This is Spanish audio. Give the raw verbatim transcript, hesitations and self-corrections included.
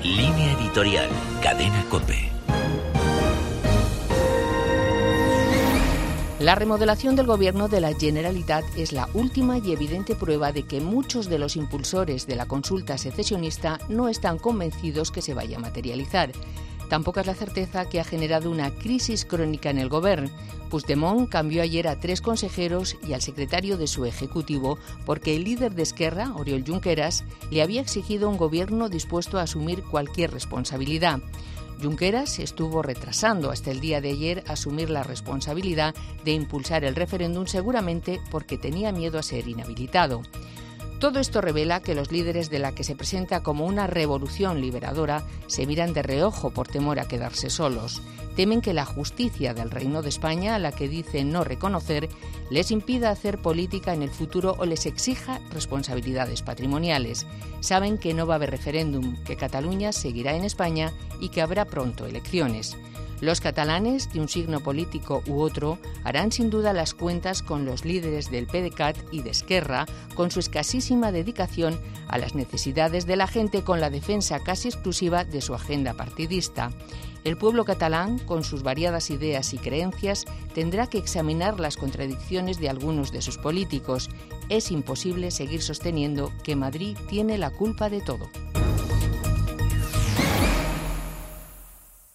Línea editorial, Cadena COPE. La remodelación del gobierno de la Generalitat es la última y evidente prueba de que muchos de los impulsores de la consulta secesionista no están convencidos que se vaya a materializar. Tampoco es la certeza que ha generado una crisis crónica en el gobierno. Puigdemont cambió ayer a tres consejeros y al secretario de su ejecutivo porque el líder de Esquerra, Oriol Junqueras, le había exigido un gobierno dispuesto a asumir cualquier responsabilidad. Junqueras estuvo retrasando hasta el día de ayer asumir la responsabilidad de impulsar el referéndum, seguramente porque tenía miedo a ser inhabilitado. Todo esto revela que los líderes de la que se presenta como una revolución liberadora se miran de reojo por temor a quedarse solos. Temen que la justicia del Reino de España, a la que dicen no reconocer, les impida hacer política en el futuro o les exija responsabilidades patrimoniales. Saben que no va a haber referéndum, que Cataluña seguirá en España y que habrá pronto elecciones. Los catalanes, de un signo político u otro, harán sin duda las cuentas con los líderes del PDeCAT y de Esquerra, con su escasísima dedicación a las necesidades de la gente, con la defensa casi exclusiva de su agenda partidista. El pueblo catalán, con sus variadas ideas y creencias, tendrá que examinar las contradicciones de algunos de sus políticos. Es imposible seguir sosteniendo que Madrid tiene la culpa de todo.